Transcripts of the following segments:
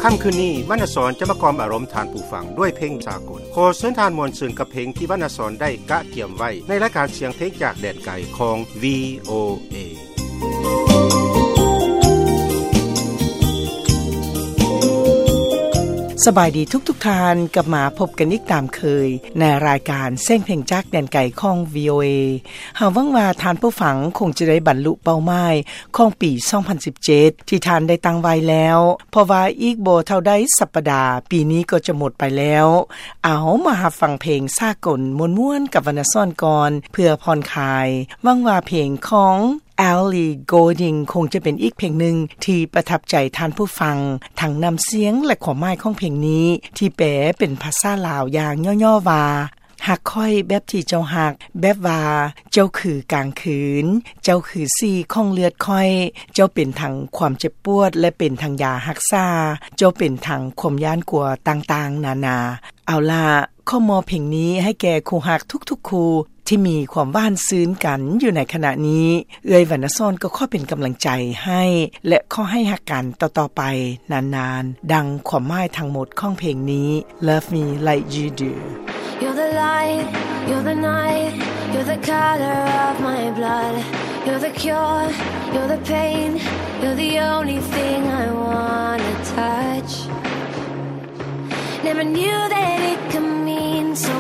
ค่ำคืนนี้วรรณสรจะมากล่อมอารมณ์ทานผู้ฟังด้วยเพลงสากลขอเชิญทานมวลซื่นกับเพลงที่วรรณสรได้กะเตรียมไว้ในรายการเสียงเพลงจากแดนไกลของ VOA สบายดีทุกท่านกลับมาพบกันอีกตามเคยในรายการเส้นเพลงจากแดนไกลของ VOA หาหวังว่าท่านผู้ฟังคงจะได้บรรลุเป้าหมายของปี 2017 ที่ท่านได้ตั้งไว้แล้วเพราะว่าอีกบ่เท่าใดสัปดาห์ปีนี้ก็จะหมดไปแล้วเอามาฟังเพลงสากลม่วนๆกับวรรณสรก่อนเพื่อผ่อนคลายหวังว่าเพลงของEllie Goulding คงจะเป็นอีกเพลงหนึ่งที่ประทับใจท่านผู้ฟังทั้งนำเสียงและความหมายของเพลงนี้ที่แปลเป็นภาษาลาวอย่างย่อๆว่าหักค่อยแบบที่เจ้าหักแบบว่าเจ้าคือกลางคืนเจ้าคือซี่ของเลือดค่อยเจ้าเป็นทั้งความเจ็บปวดและเป็นทั้งยารักษาเจ้าเป็นทั้งความย้านกลัวต่างๆนานาเอาล่ะข้อมอเพลงนี้ให้แก่คู่หักทุกๆคู่ที่มีความว่านซื้นกันอยู่ในขณะนี้วรรณสรก็ขอเป็นกำลังใจให้และขอให้หักกันต่อๆไปนานๆดังความหมายทั้งหมดของเพลงนี้ Love Me Like You Do You're the light, you're the night, you're the color of my blood. You're the cure, you're the pain, you're the only thing I wanna touch. Never knew that it could mean so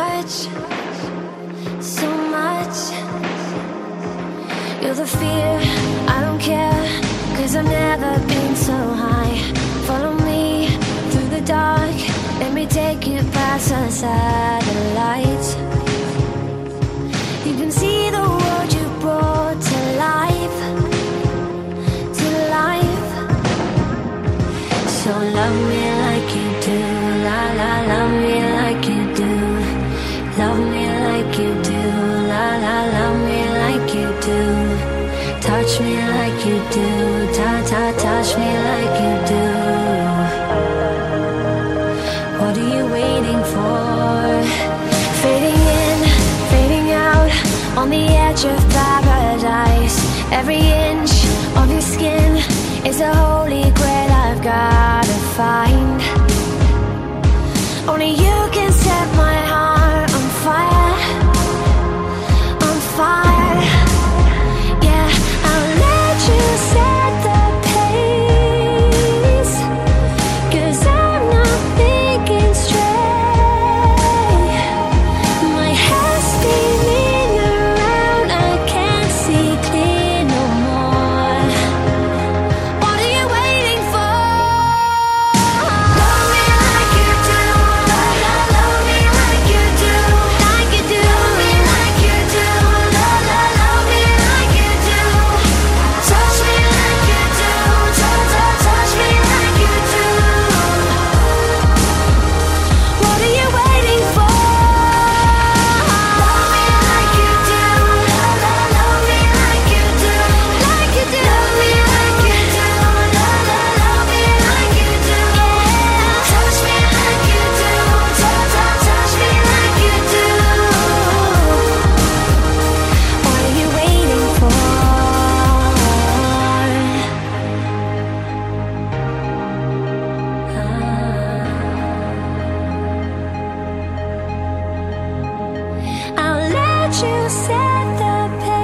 much.So much You're the fear, I don't care Cause I've never been so high Follow me through the dark Let me take you past the satellites You can see the world you brought to life To life So love me like you do La la, love me like you do Love me like you do.La la, love me like you do Touch me like you do touch me like you do What are you waiting for? Fading in, fading out On the edge of paradise Every inch of your skin Is a holy grail I've gotta find Only you can set my heart on fire Yeah, I'll let you set the pace Cause I'm not thinking straight My head's spinning around I can't see clear no more What are you waiting for? Love me like you do Love me like you do Like you do Love me like you do Love me like you do Touch me like you do Touch me like you do What are you waiting for? Love me like you do Love me like you do Like you do Love me like you do Love me like you do Touch me like you do Touch me like you do What are you waiting for? I'll let you set the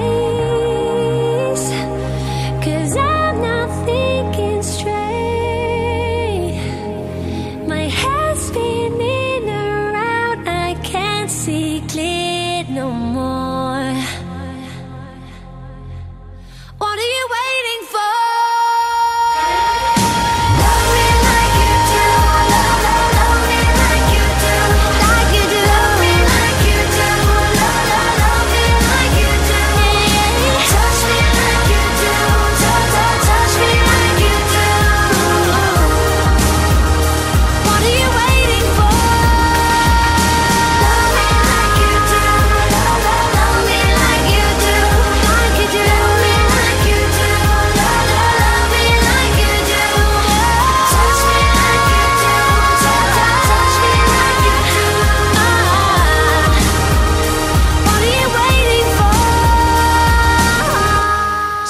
pace Cause I'm not thinking straight My head's spinning around I can't see clear no more What are you waiting for? Love me like you do Love me like you do Like you do Love me like you do Love me like you do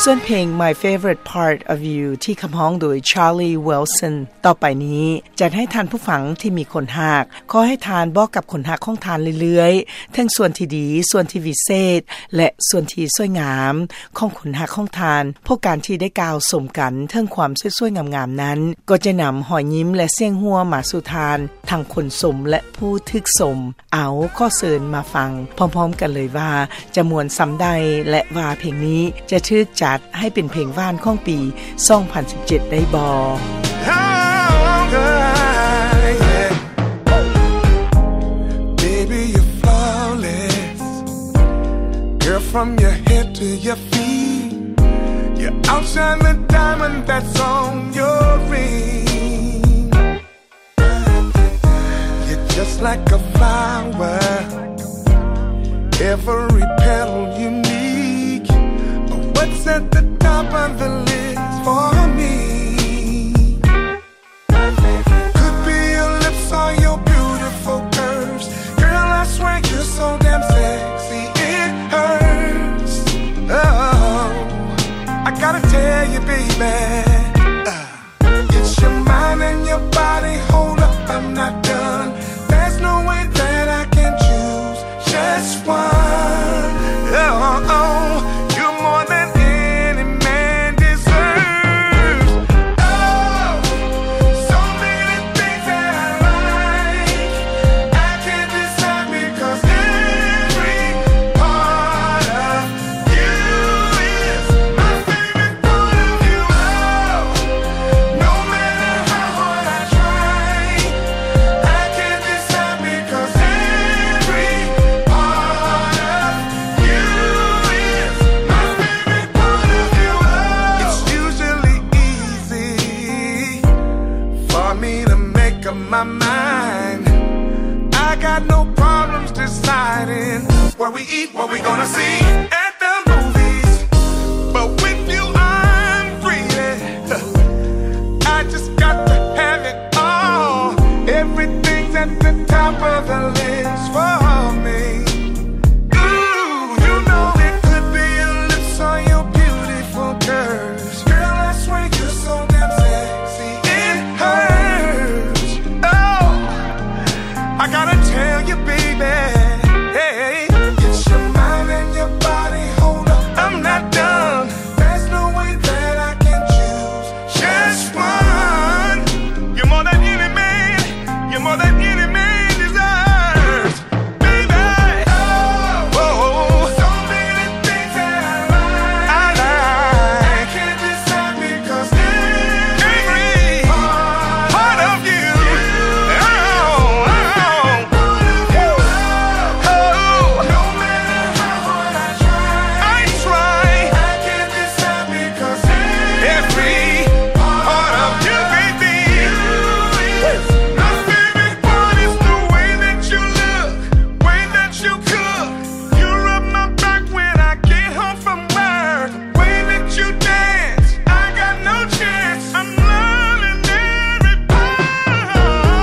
ส่วนเพลง My Favorite Part of You ที่คำร้องโดย Charlie Wilson ต่อไปนี้จะให้ทานผู้ฟังที่มีคนหักขอให้ทานบอกกับคนหักของทานเรื่อยๆทั้งส่วนที่ดีส่วนที่วิเศษและส่วนที่สวยงามของคนหักของทานพวกการที่ได้กล่าวสมกันทั้งความสวยๆงามๆนั้นก็จะนำหอยยิ้มและเสียงหัวมาสู่ทานทั้งคนสมและผู้ทึกสมเอาข้อเสริญมาฟังพร้อมๆกันเลยว่าจะมวนซ้ำใดและว่าเพลงนี้จะทึกจัดให้เป็นเพลงว่านของปี 2017 ได้บ่ Baby, you're flawless. Girl, from your head to your feet, you outshine the diamond that's on your ring. You're just like a flower, every petal unique. But what's at the top of the list for me? Could be your lips or your beautiful curves. Girl, I swear you're so damn sexy, it hurts. Oh, I gotta tell you, baby, it's your mind and your body. Hold up, I'm not done. There's no way that I can choose just one. Oh, you're more than any man deserves. Oh, so many things that I like. I can't decide because every part of you is my favorite part of you. Oh, no matter how hard I try, I can't decide because every part of you is my favorite part of you. Oh, it's usually easy for me to make up my mind. I got no problems deciding where we eat, what we gonna see at the movies. But with you, I'm greedy. I just got to have it all. Everything's at the top of the list for me. Ooh, you know it could be your lips or your beautiful curves. Girl, I swear you're so damn sexy, it hurts. Oh, I gotta tell you, baby, hey, it's your mind and your body. Hold up, I'm not done. There's no way that I can choose just one. You're more than any man. You're more than any man deserves, baby. Oh, so many things that I like. I can't decide because every part of you. No matter how hard I try, I can't decide because every part of you, baby, is my favorite part. Is the way that you look, way that you cook. You rub my back when I get home from work. Way that you dance, I got no chance. I'm loving every part.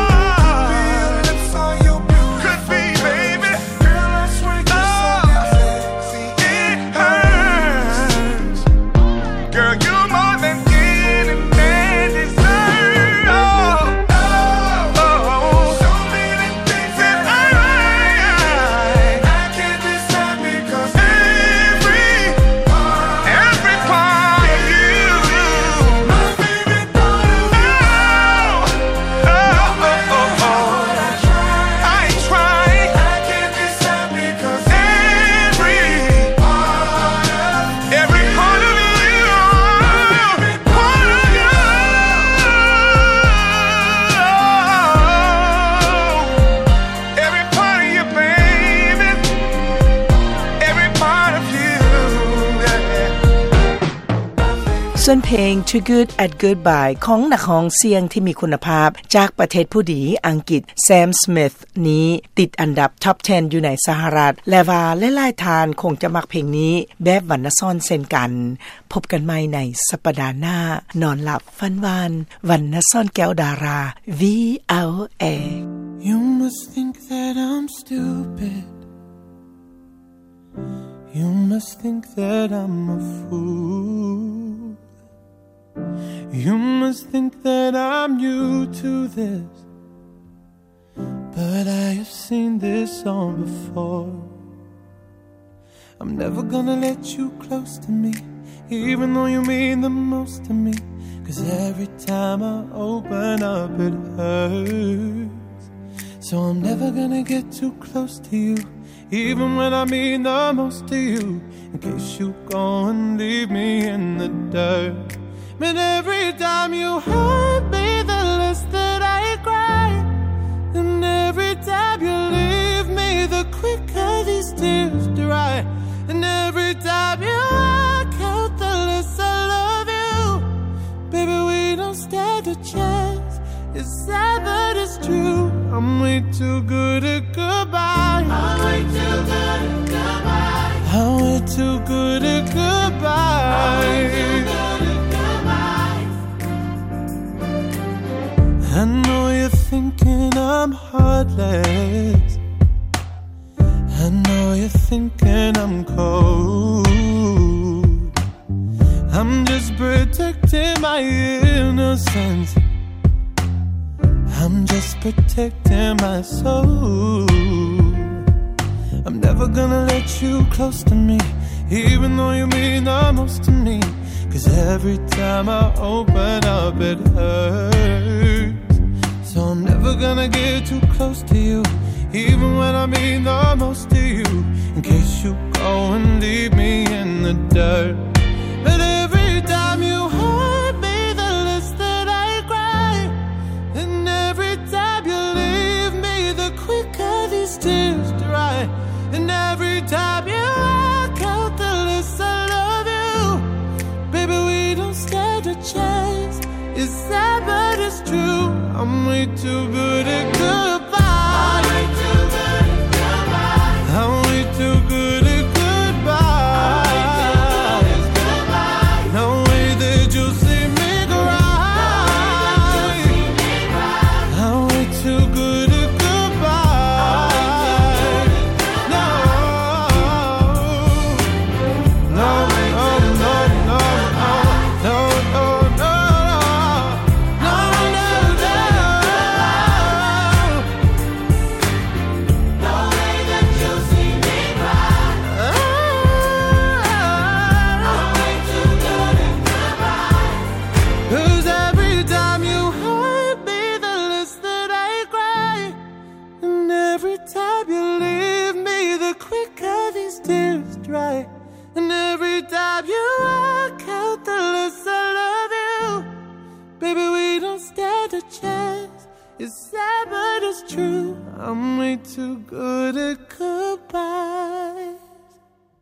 Could be, baby. Girl, I swear you're so damn sexy, it hurts. Girl, you're more than any man deserves. Oh, so many things that I like. I can't decide because every part of you, my favorite part of you. I try. I can't decide because every part of you, every part of you, baby, every part of you. ส่วนเพลง Too Good at Goodbye ของนักร้องเสียงที่มีคุณภาพจากประเทศผู้ดีอังกฤษ Sam Smith นี้ติดอันดับ Top 10 อยู่ในสหรัฐและว่าหลายๆทานคงจะมักเพลงนี้แบบวรรณซ่อนเช่นกัน พบกันใหม่ในสัปดาห์หน้านอนหลับฝันหวานวรรณซ่อนแก้วดารา VOA You must think that I'm stupid. You must must think that I'm a fool. You must think that I'm new to this, but I have seen this song before. I'm never gonna let you close to me, even though you mean the most to me. 'Cause every time I open up it hurts. So I'm never gonna get too close to you, even when I mean the most to you, in case you go and leave me in the dirt. But every time you hurt me, the less that I cry. And every time you leave me, the quicker these tears dry. And every time you walk out, the less I love you. Baby, we don't stand a chance. It's sad but it's true. I'm way too good at goodbye. I'm way too good at goodbye. I'm way too good at goodbye. I know you're thinking I'm heartless. I know you're thinking I'm cold. I'm just protecting my innocence. I'm just protecting my soul. I'm never gonna let you close to me, even though you mean the most to me. 'Cause every time I open up it hurts. So I'm never gonna get too close to you, even when I mean the most to you, in case you go and leave me in the dirt. But every time you hurt me, the less that I cry. And every time you leave me, the quicker these tears dry. And every time you walk out, the less I love you. Baby, we don't stand a chance. It's sad but it's true. I'm way too good at goodbye. I'm way too good at goodbye. I'm way too good at goodbye. No way that you'll see me cry. I'm way too good at goodbye. No, no, no, no, no, no, no, no, no, no, no. No way that you'll see me cry. I'm way too good at goodbye. 'Cause every time you hurt me, the less that I cry. And every time you leave me, the quicker these tears dry. And every time you walk out, the less I love you. Baby, we don't stand a chance. It's sad but it's true. I'm way too good at goodbye.